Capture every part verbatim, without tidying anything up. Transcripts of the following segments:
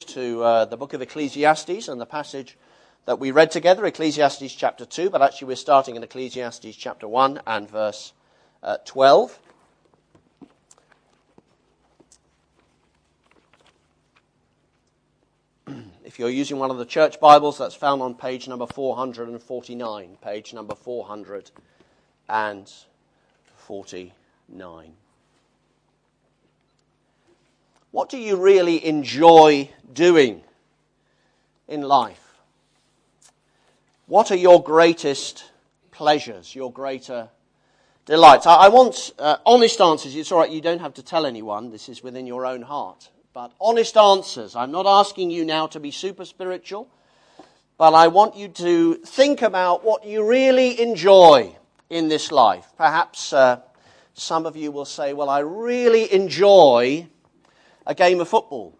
to uh, the book of Ecclesiastes and the passage that we read together, Ecclesiastes chapter two, but actually we're starting in Ecclesiastes chapter one and verse uh, twelve. If you're using one of the church Bibles, that's found on page number four hundred forty-nine. Page number four hundred forty-nine. What do you really enjoy doing in life? What are your greatest pleasures, your greater delights? I, I want uh, honest answers. It's all right, you don't have to tell anyone. This is within your own heart. But honest answers. I'm not asking you now to be super spiritual, but I want you to think about what you really enjoy in this life. Perhaps uh, some of you will say, well, I really enjoy a game of football.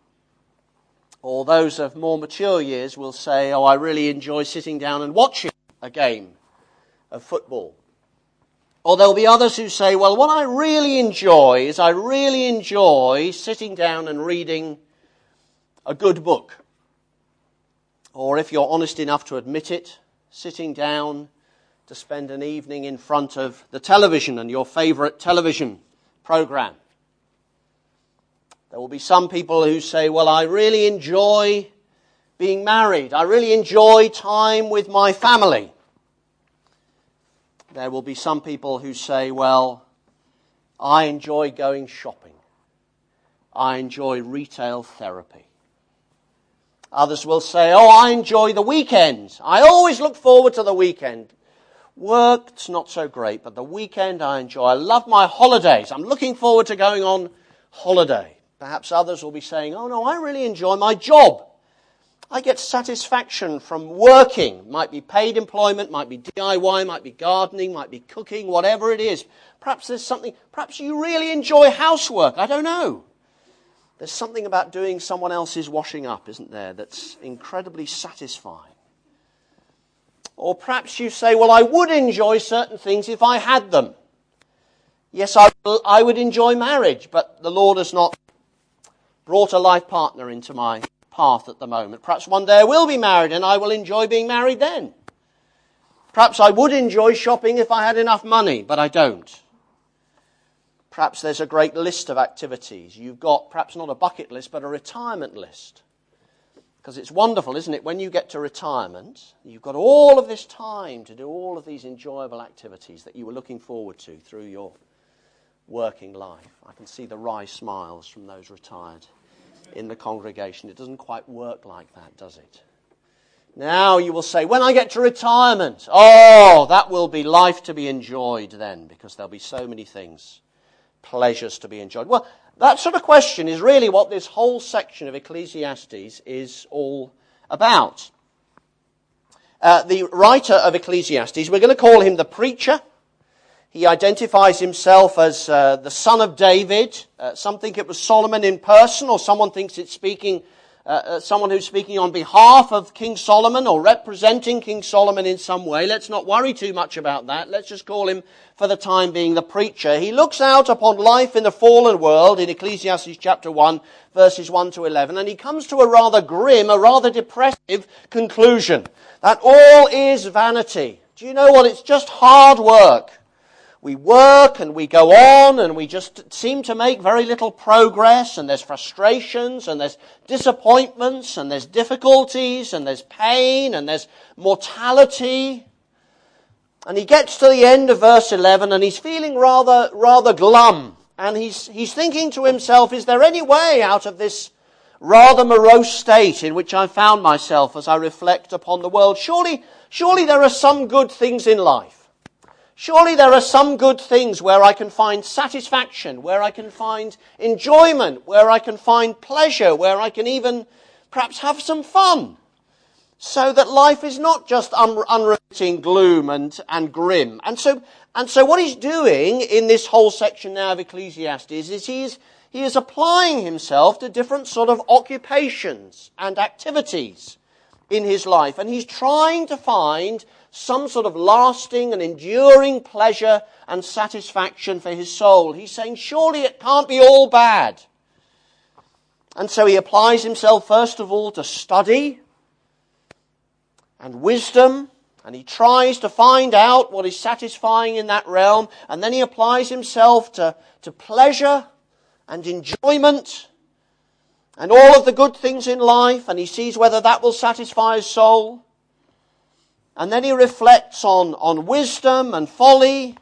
Or those of more mature years will say, oh, I really enjoy sitting down and watching a game of football. Or there'll be others who say, well, what I really enjoy is I really enjoy sitting down and reading a good book. Or if you're honest enough to admit it, sitting down to spend an evening in front of the television and your favourite television program. There will be some people who say, well, I really enjoy being married. I really enjoy time with my family. There will be some people who say, well, I enjoy going shopping. I enjoy retail therapy. Others will say, oh, I enjoy the weekend. I always look forward to the weekend. Work's not so great, but the weekend I enjoy. I love my holidays. I'm looking forward to going on holiday. Perhaps others will be saying, oh no, I really enjoy my job. I get satisfaction from working. Might be paid employment, might be D I Y, might be gardening, might be cooking, whatever it is. Perhaps there's something, perhaps you really enjoy housework. I don't know. There's something about doing someone else's washing up, isn't there, that's incredibly satisfying. Or perhaps you say, well, I would enjoy certain things if I had them. Yes, I, I would enjoy marriage, but the Lord has not brought a life partner into my path at the moment. Perhaps one day I will be married and I will enjoy being married then. Perhaps I would enjoy shopping if I had enough money, but I don't. Perhaps there's a great list of activities. You've got perhaps not a bucket list, but a retirement list. Because it's wonderful, isn't it? When you get to retirement, you've got all of this time to do all of these enjoyable activities that you were looking forward to through your working life. I can see the wry smiles from those retired in the congregation. It doesn't quite work like that, does it? Now you will say, when I get to retirement, oh, that will be life to be enjoyed then, because there'll be so many things, pleasures to be enjoyed. Well, that sort of question is really what this whole section of Ecclesiastes is all about. Uh, the writer of Ecclesiastes, we're going to call him the preacher. He identifies himself as uh, the son of David. Uh, some think it was Solomon in person, or someone thinks it's speaking, uh, uh, someone who's speaking on behalf of King Solomon or representing King Solomon in some way. Let's not worry too much about that. Let's just call him, for the time being, the preacher. He looks out upon life in the fallen world in Ecclesiastes chapter one, verses one to eleven, and he comes to a rather grim, a rather depressive conclusion, that all is vanity. Do you know what? It's just hard work. We work and we go on and we just seem to make very little progress, and there's frustrations and there's disappointments and there's difficulties and there's pain and there's mortality. And he gets to the end of verse eleven and he's feeling rather rather glum, and he's he's thinking to himself, is there any way out of this rather morose state in which I found myself as I reflect upon the world? Surely, surely there are some good things in life. Surely there are some good things where I can find satisfaction, where I can find enjoyment, where I can find pleasure, where I can even perhaps have some fun. So that life is not just un- unremitting gloom and, and grim. And so, and so what he's doing in this whole section now of Ecclesiastes is he is, he is applying himself to different sort of occupations and activities in his life. And he's trying to find some sort of lasting and enduring pleasure and satisfaction for his soul. He's saying, surely it can't be all bad. And so he applies himself first of all to study and wisdom, and he tries to find out what is satisfying in that realm, and then he applies himself to, to pleasure and enjoyment and all of the good things in life, and he sees whether that will satisfy his soul. And then he reflects on, on wisdom and folly.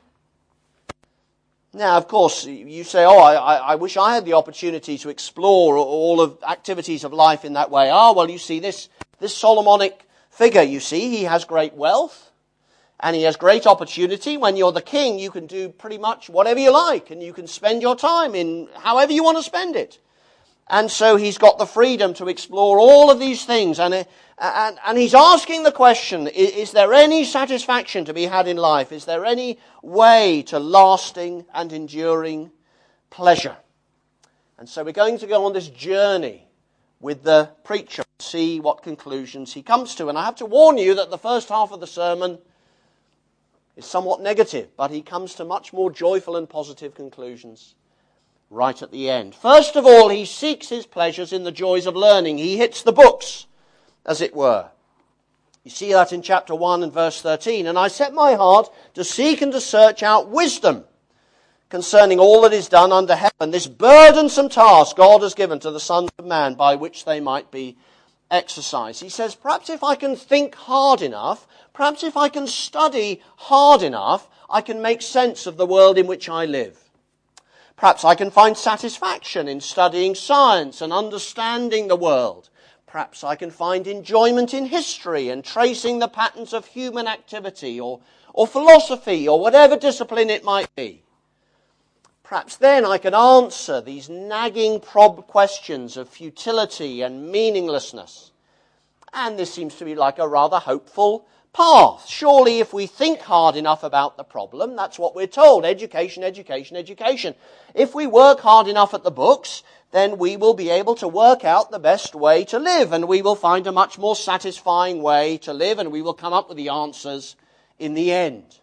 Now, of course, you say, oh, I, I wish I had the opportunity to explore all of activities of life in that way. Ah, well, you see, this, this Solomonic figure, you see, he has great wealth and he has great opportunity. When you're the king, you can do pretty much whatever you like and you can spend your time in however you want to spend it. And so he's got the freedom to explore all of these things. And, and, and he's asking the question, is, is there any satisfaction to be had in life? Is there any way to lasting and enduring pleasure? And so we're going to go on this journey with the preacher and see what conclusions he comes to. And I have to warn you that the first half of the sermon is somewhat negative, but he comes to much more joyful and positive conclusions right at the end. First of all, he seeks his pleasures in the joys of learning. He hits the books, as it were. You see that in chapter one and verse thirteen. And I set my heart to seek and to search out wisdom concerning all that is done under heaven, this burdensome task God has given to the sons of man by which they might be exercised. He says, perhaps if I can think hard enough, perhaps if I can study hard enough, I can make sense of the world in which I live. Perhaps I can find satisfaction in studying science and understanding the world. Perhaps I can find enjoyment in history and tracing the patterns of human activity or, or philosophy or whatever discipline it might be. Perhaps then I can answer these nagging prob questions of futility and meaninglessness. And this seems to be like a rather hopeful path. Surely if we think hard enough about the problem, that's what we're told. Education, education, education. If we work hard enough at the books, then we will be able to work out the best way to live, and we will find a much more satisfying way to live, and we will come up with the answers in the end.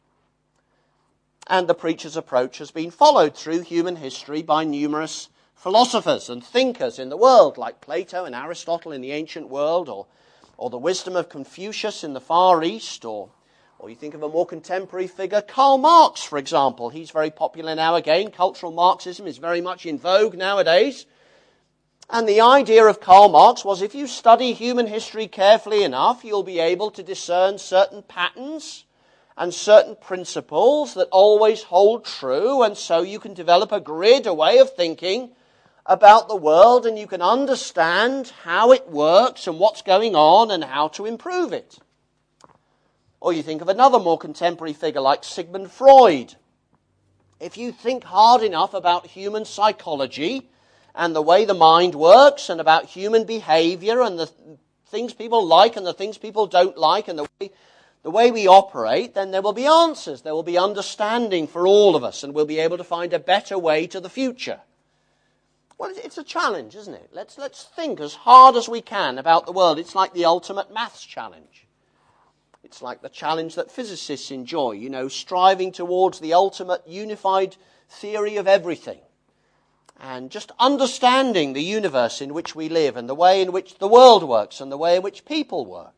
And the preacher's approach has been followed through human history by numerous philosophers and thinkers in the world, like Plato and Aristotle in the ancient world, or, or the wisdom of Confucius in the Far East, or, or you think of a more contemporary figure, Karl Marx, for example. He's very popular now again. Cultural Marxism is very much in vogue nowadays. And the idea of Karl Marx was if you study human history carefully enough, you'll be able to discern certain patterns and certain principles that always hold true, and so you can develop a grid, a way of thinking about the world, and you can understand how it works and what's going on and how to improve it. Or you think of another more contemporary figure like Sigmund Freud. If you think hard enough about human psychology and the way the mind works and about human behavior and the things people like and the things people don't like and the way The way we operate, then there will be answers. There will be understanding for all of us, and we'll be able to find a better way to the future. Well, it's a challenge, isn't it? Let's, let's think as hard as we can about the world. It's like the ultimate maths challenge. It's like the challenge that physicists enjoy, you know, striving towards the ultimate unified theory of everything. And just understanding the universe in which we live and the way in which the world works and the way in which people work.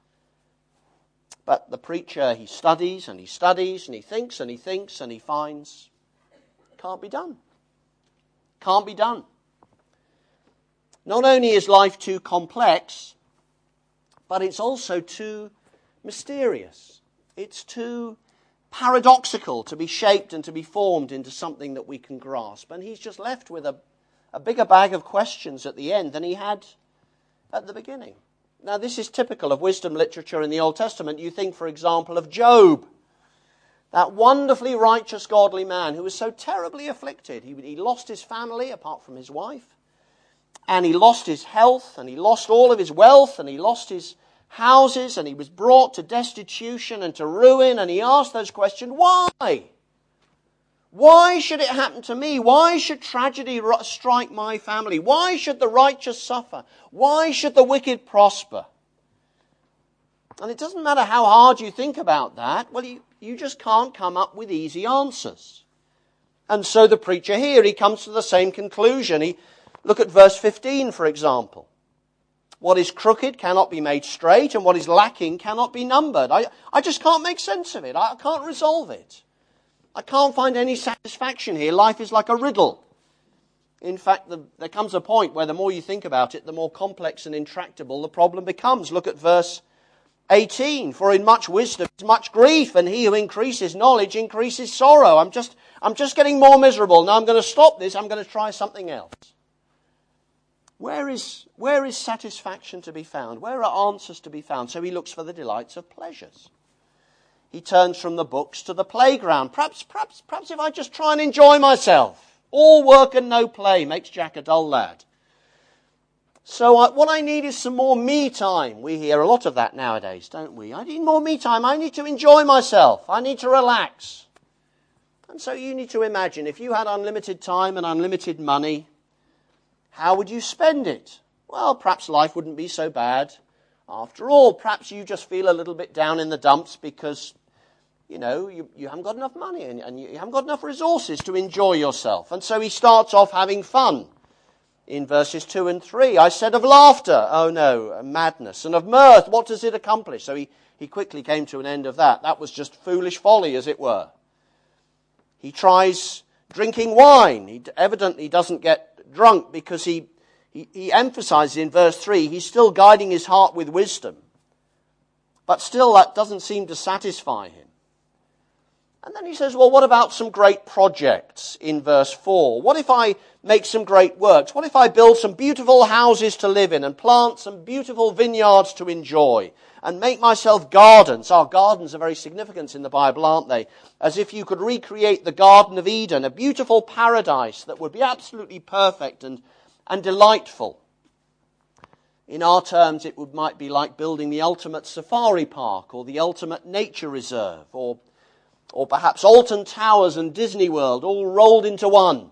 But the preacher, he studies and he studies and he thinks and he thinks and he finds can't be done. Can't be done. Not only is life too complex, but it's also too mysterious. It's too paradoxical to be shaped and to be formed into something that we can grasp. And he's just left with a, a bigger bag of questions at the end than he had at the beginning. Now, this is typical of wisdom literature in the Old Testament. You think, for example, of Job, that wonderfully righteous, godly man who was so terribly afflicted. He, he lost his family, apart from his wife, and he lost his health, and he lost all of his wealth, and he lost his houses, and he was brought to destitution and to ruin, and he asked those questions, why? Why should it happen to me? Why should tragedy strike my family? Why should the righteous suffer? Why should the wicked prosper? And it doesn't matter how hard you think about that. Well, you, you just can't come up with easy answers. And so the preacher here, he comes to the same conclusion. He, Look at verse fifteen, for example. What is crooked cannot be made straight, and what is lacking cannot be numbered. I, I just can't make sense of it. I can't resolve it. I can't find any satisfaction here. Life is like a riddle. In fact, the, there comes a point where the more you think about it, the more complex and intractable the problem becomes. Look at verse eighteen. For in much wisdom is much grief, and he who increases knowledge increases sorrow. I'm just, I'm just getting more miserable. Now I'm going to stop this. I'm going to try something else. Where is, where is satisfaction to be found? Where are answers to be found? So he looks for the delights of pleasures. He turns from the books to the playground. Perhaps, perhaps, perhaps if I just try and enjoy myself. All work and no play makes Jack a dull lad. So I, what I need is some more me time. We hear a lot of that nowadays, don't we? I need more me time. I need to enjoy myself. I need to relax. And so you need to imagine, if you had unlimited time and unlimited money, how would you spend it? Well, perhaps life wouldn't be so bad. After all, perhaps you just feel a little bit down in the dumps because, you know, you, you haven't got enough money and, and you haven't got enough resources to enjoy yourself. And so he starts off having fun. In verses two and three, I said of laughter, oh no, madness, and of mirth, what does it accomplish? So he, he quickly came to an end of that. That was just foolish folly, as it were. He tries drinking wine. He evidently doesn't get drunk because he, he, he emphasizes in verse three, he's still guiding his heart with wisdom. But still that doesn't seem to satisfy him. And then he says, well, what about some great projects in verse four? What if I make some great works? What if I build some beautiful houses to live in and plant some beautiful vineyards to enjoy and make myself gardens? Our gardens are very significant in the Bible, aren't they? As if you could recreate the Garden of Eden, a beautiful paradise that would be absolutely perfect and, and delightful. In our terms, it would, might be like building the ultimate safari park or the ultimate nature reserve or Or perhaps Alton Towers and Disney World all rolled into one.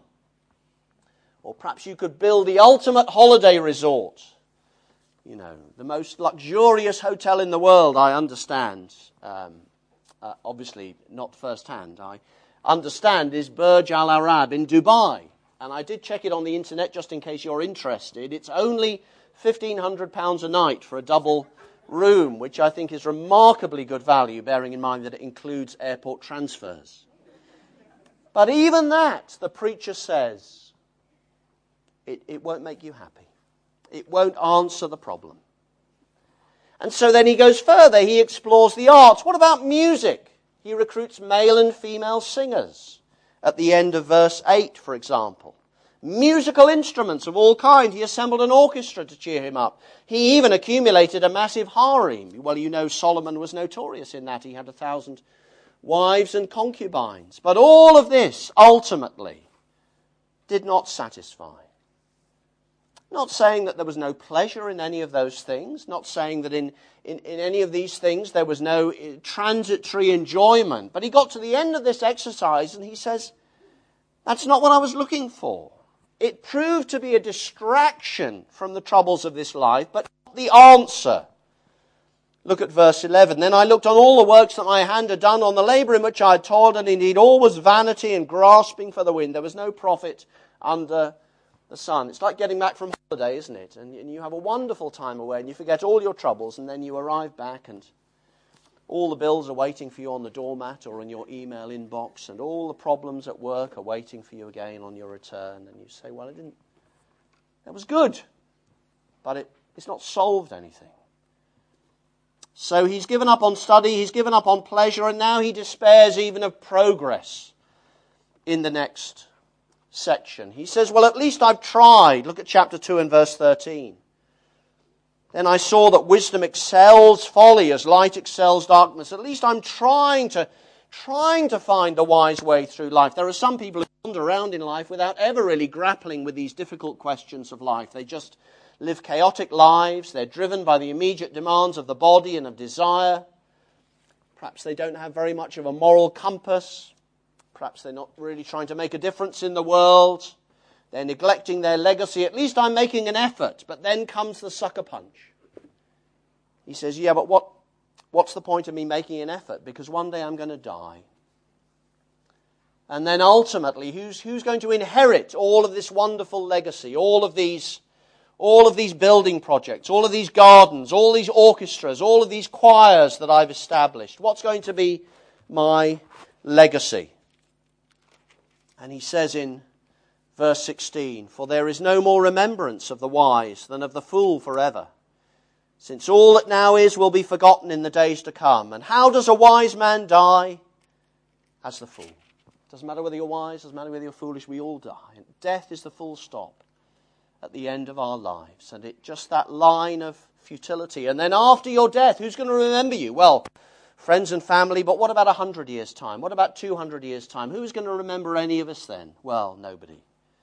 Or perhaps you could build the ultimate holiday resort. You know, the most luxurious hotel in the world, I understand. Um, uh, obviously, not firsthand. I understand is Burj Al Arab in Dubai. And I did check it on the internet just in case you're interested. It's only fifteen hundred pounds a night for a double room, which I think is remarkably good value, bearing in mind that it includes airport transfers. But even that, the preacher says, it, it won't make you happy. It won't answer the problem. And so then he goes further. He explores the arts. What about music? He recruits male and female singers. At the end of verse eight, for example. Musical instruments of all kind. He assembled an orchestra to cheer him up. He even accumulated a massive harem. Well, you know Solomon was notorious in that. He had a thousand wives and concubines. But all of this, ultimately, did not satisfy. Not saying that there was no pleasure in any of those things. Not saying that in, in, in any of these things there was no transitory enjoyment. But he got to the end of this exercise and he says, that's not what I was looking for. It proved to be a distraction from the troubles of this life, but not the answer. Look at verse eleven. Then I looked on all the works that my hand had done, on the labour in which I had toiled, and indeed all was vanity and grasping for the wind. There was no profit under the sun. It's like getting back from holiday, isn't it? And, and you have a wonderful time away, and you forget all your troubles, and then you arrive back, and all the bills are waiting for you on the doormat or in your email inbox, and all the problems at work are waiting for you again on your return. And you say, well, it didn't, that was good, but it, it's not solved anything. So he's given up on study, he's given up on pleasure, and now he despairs even of progress in the next section. He says, well, at least I've tried. Look at chapter two and verse thirteen. Then I saw that wisdom excels folly as light excels darkness. At least I'm trying to, trying to find a wise way through life. There are some people who wander around in life without ever really grappling with these difficult questions of life. They just live chaotic lives. They're driven by the immediate demands of the body and of desire. Perhaps they don't have very much of a moral compass. Perhaps they're not really trying to make a difference in the world. They're neglecting their legacy. At least I'm making an effort. But then comes the sucker punch. He says, yeah, but what, what's the point of me making an effort? Because one day I'm going to die. And then ultimately, who's, who's going to inherit all of this wonderful legacy, all of these, all of these building projects, all of these gardens, all these orchestras, all of these choirs that I've established? What's going to be my legacy? And he says in verse sixteen, "For there is no more remembrance of the wise than of the fool forever, since all that now is will be forgotten in the days to come. And how does a wise man die? As the fool." Doesn't matter whether you're wise, doesn't matter whether you're foolish, we all die. And death is the full stop at the end of our lives. And it's just that line of futility. And then after your death, who's going to remember you? Well, friends and family, but what about a hundred years' time? What about two hundred years' time? Who's going to remember any of us then? Well, nobody.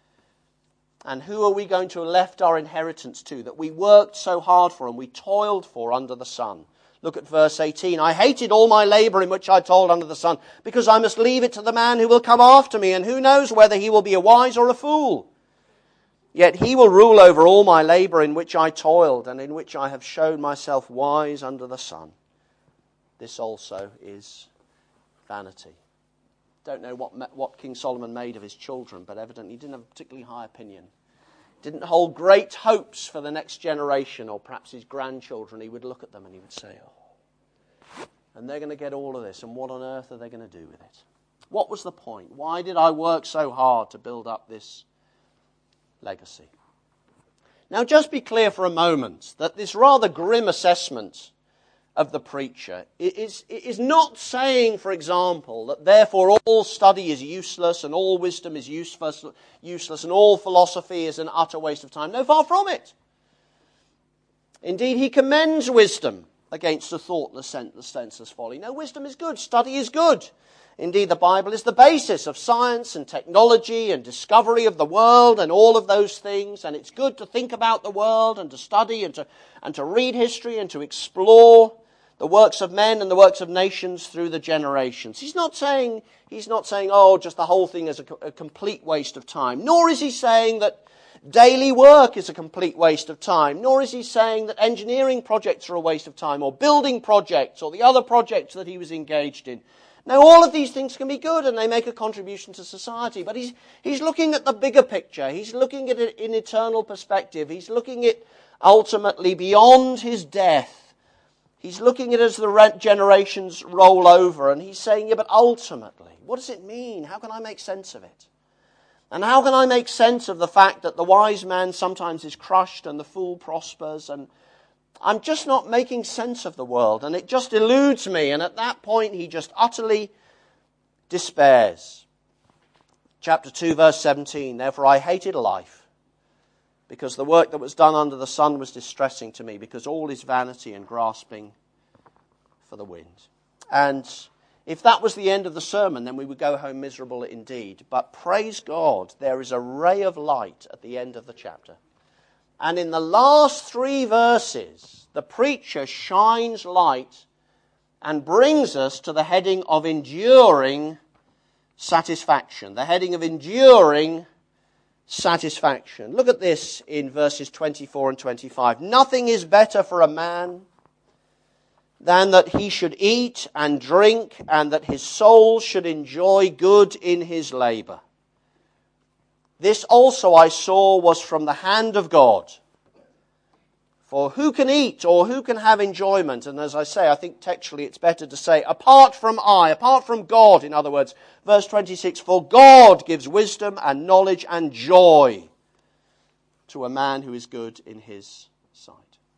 And who are we going to have left our inheritance to that we worked so hard for and we toiled for under the sun? Look at verse eighteen. "I hated all my labor in which I toiled under the sun, because I must leave it to the man who will come after me, and who knows whether he will be a wise or a fool. Yet he will rule over all my labor in which I toiled, and in which I have shown myself wise under the sun. This also is vanity." Don't know what, what King Solomon made of his children, but evidently he didn't have a particularly high opinion. Didn't hold great hopes for the next generation, or perhaps his grandchildren. He would look at them and he would say, "Oh, and they're going to get all of this, and what on earth are they going to do with it? What was the point? Why did I work so hard to build up this legacy?" Now just be clear for a moment that this rather grim assessment of the preacher is, is not saying, for example, that therefore all study is useless and all wisdom is useless, useless and all philosophy is an utter waste of time. No, far from it. Indeed, he commends wisdom against the thoughtless, senseless folly. No, wisdom is good. Study is good. Indeed, the Bible is the basis of science and technology and discovery of the world and all of those things. And it's good to think about the world and to study and to, and to read history and to explore the works of men and the works of nations through the generations. He's not saying, he's not saying, oh, just the whole thing is a, a complete waste of time. Nor is he saying that daily work is a complete waste of time. Nor is he saying that engineering projects are a waste of time, or building projects, or the other projects that he was engaged in. Now, all of these things can be good and they make a contribution to society. But he's, he's looking at the bigger picture. He's looking at it in eternal perspective. He's looking at ultimately beyond his death. He's looking at it as the generations roll over, and he's saying, yeah, but ultimately, what does it mean? How can I make sense of it? And how can I make sense of the fact that the wise man sometimes is crushed and the fool prospers? And I'm just not making sense of the world, and it just eludes me. And at that point, he just utterly despairs. Chapter two, verse seventeen, "Therefore I hated life, because the work that was done under the sun was distressing to me, because all is vanity and grasping for the wind." And if that was the end of the sermon, then we would go home miserable indeed. But praise God, there is a ray of light at the end of the chapter. And in the last three verses, the preacher shines light and brings us to the heading of enduring satisfaction. The heading of enduring satisfaction. Look at this in verses twenty-four and twenty-five. "Nothing is better for a man than that he should eat and drink, and that his soul should enjoy good in his labor. This also I saw was from the hand of God. For who can eat or who can have enjoyment?" And as I say, I think textually it's better to say, apart from I, apart from God, in other words. Verse twenty-six, "For God gives wisdom and knowledge and joy to a man who is good in his sight."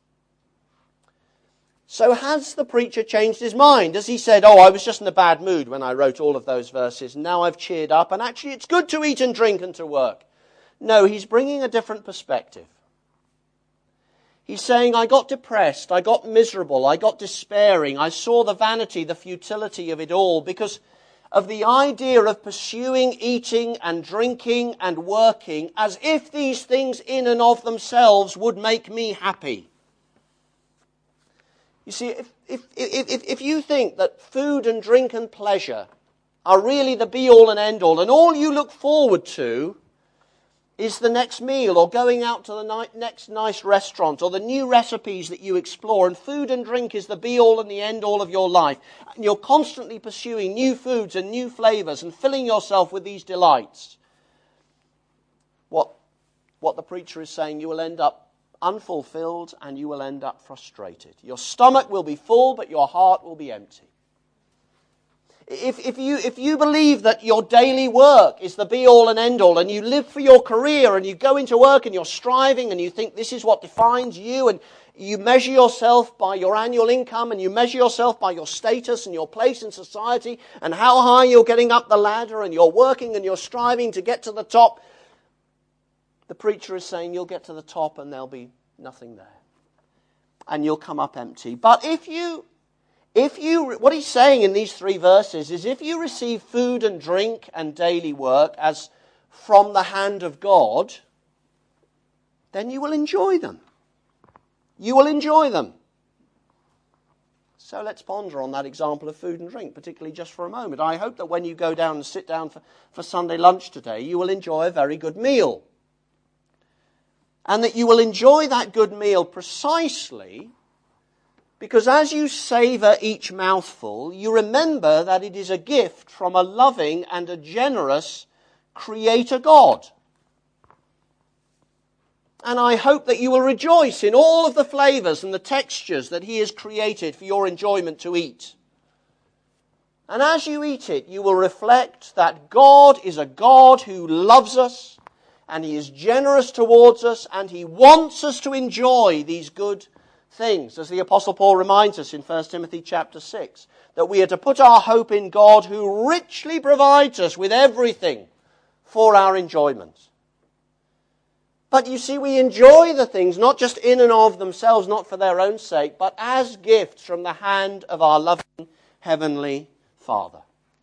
So has the preacher changed his mind? Has he said, oh, I was just in a bad mood when I wrote all of those verses, and now I've cheered up, and actually it's good to eat and drink and to work? No, he's bringing a different perspective. He's saying, I got depressed, I got miserable, I got despairing, I saw the vanity, the futility of it all, because of the idea of pursuing eating and drinking and working as if these things in and of themselves would make me happy. You see, if, if, if, if you think that food and drink and pleasure are really the be-all and end-all, and all you look forward to is the next meal, or going out to the ni- next nice restaurant, or the new recipes that you explore, and food and drink is the be-all and the end-all of your life, and you're constantly pursuing new foods and new flavors and filling yourself with these delights, what, what the preacher is saying, you will end up unfulfilled and you will end up frustrated. Your stomach will be full, but your heart will be empty. If, if you if you believe that your daily work is the be-all and end-all, and you live for your career, and you go into work and you're striving, and you think this is what defines you, and you measure yourself by your annual income, and you measure yourself by your status and your place in society, and how high you're getting up the ladder, and you're working and you're striving to get to the top, the preacher is saying you'll get to the top and there'll be nothing there. And you'll come up empty. But if you... If you, what he's saying in these three verses is if you receive food and drink and daily work as from the hand of God, then you will enjoy them. You will enjoy them. So let's ponder on that example of food and drink, particularly just for a moment. I hope that when you go down and sit down for, for Sunday lunch today, you will enjoy a very good meal. And that you will enjoy that good meal precisely because as you savour each mouthful, you remember that it is a gift from a loving and a generous Creator God. And I hope that you will rejoice in all of the flavours and the textures that He has created for your enjoyment to eat. And as you eat it, you will reflect that God is a God who loves us, and He is generous towards us, and He wants us to enjoy these good things, as the Apostle Paul reminds us in First Timothy chapter six, that we are to put our hope in God who richly provides us with everything for our enjoyment. But you see, we enjoy the things not just in and of themselves, not for their own sake, but as gifts from the hand of our loving Heavenly Father.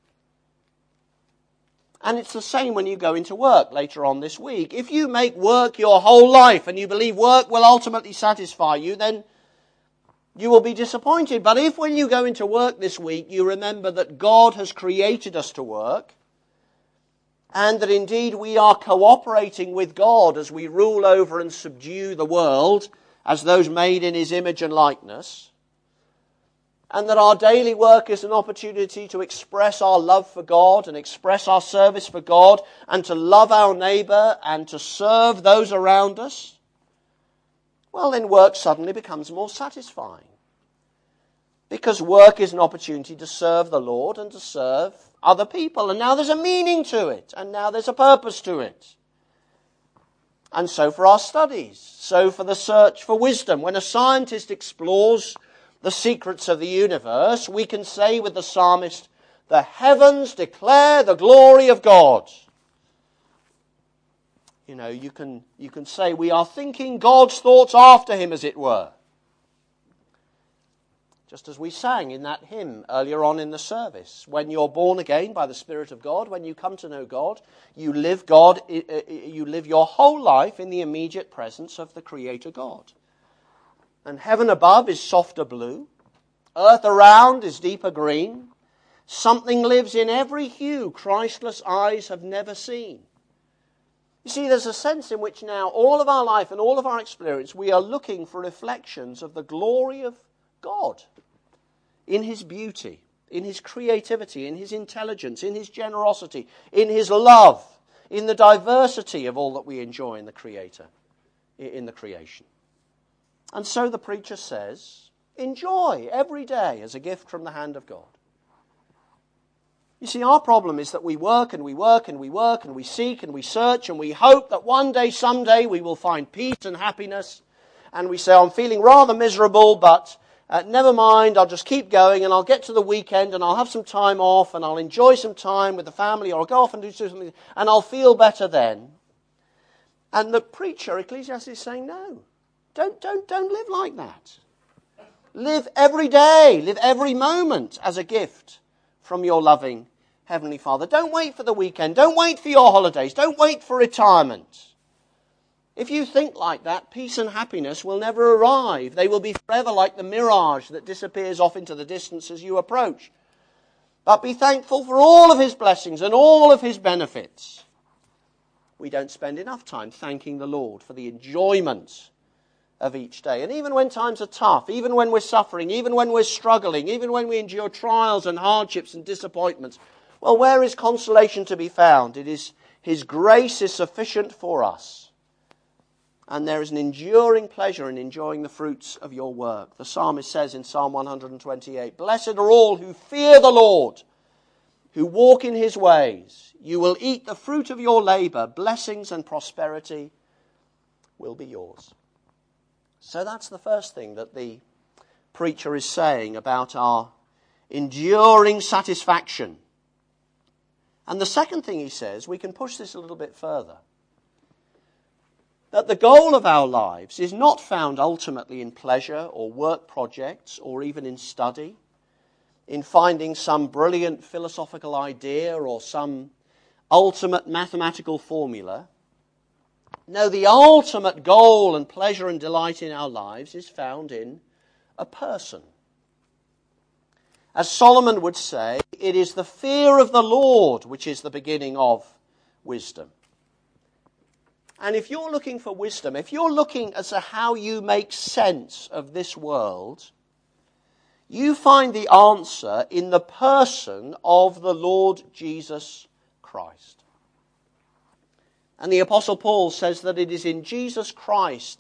And it's the same when you go into work later on this week. If you make work your whole life and you believe work will ultimately satisfy you, then you will be disappointed. But if when you go into work this week, you remember that God has created us to work, and that indeed we are cooperating with God as we rule over and subdue the world as those made in His image and likeness, and that our daily work is an opportunity to express our love for God and express our service for God and to love our neighbour and to serve those around us, well, then work suddenly becomes more satisfying. Because work is an opportunity to serve the Lord and to serve other people. And now there's a meaning to it. And now there's a purpose to it. And so for our studies. So for the search for wisdom. When a scientist explores the secrets of the universe, we can say with the psalmist, the heavens declare the glory of God. You know, you can, you can say we are thinking God's thoughts after Him, as it were. Just as we sang in that hymn earlier on in the service. When you're born again by the Spirit of God, when you come to know God, you live God, you live your whole life in the immediate presence of the Creator God. And heaven above is softer blue. Earth around is deeper green. Something lives in every hue Christless eyes have never seen. You see, there's a sense in which now all of our life and all of our experience, we are looking for reflections of the glory of God in His beauty, in His creativity, in His intelligence, in His generosity, in His love, in the diversity of all that we enjoy in the Creator, in the creation. And so the preacher says, enjoy every day as a gift from the hand of God. You see, our problem is that we work and we work and we work and we seek and we search and we hope that one day, someday, we will find peace and happiness. And we say, I'm feeling rather miserable, but uh, never mind, I'll just keep going and I'll get to the weekend and I'll have some time off and I'll enjoy some time with the family, or I'll go off and do something and I'll feel better then. And the preacher, Ecclesiastes, is saying, no, don't, don't, don't live like that. Live every day, live every moment as a gift from your loving Heavenly Father. Don't wait for the weekend. Don't wait for your holidays. Don't wait for retirement. If you think like that, peace and happiness will never arrive. They will be forever like the mirage that disappears off into the distance as you approach. But be thankful for all of His blessings and all of His benefits. we don't spend enough time thanking the Lord for the enjoyment of each day. And even when times are tough, even when we're suffering, even when we're struggling, even when we endure trials and hardships and disappointments, well, where is consolation to be found? It is His grace is sufficient for us. And there is an enduring pleasure in enjoying the fruits of your work. The psalmist says in Psalm one twenty-eight, "Blessed are all who fear the Lord, who walk in His ways. You will eat the fruit of your labour. Blessings and prosperity will be yours." So that's the first thing that the preacher is saying about our enduring satisfaction. And the second thing he says, we can push this a little bit further, that the goal of our lives is not found ultimately in pleasure or work projects or even in study, in finding some brilliant philosophical idea or some ultimate mathematical formula. No, the ultimate goal and pleasure and delight in our lives is found in a person. As Solomon would say, it is the fear of the Lord which is the beginning of wisdom. And if you're looking for wisdom, if you're looking as to how you make sense of this world, you find the answer in the person of the Lord Jesus Christ. And the Apostle Paul says that it is in Jesus Christ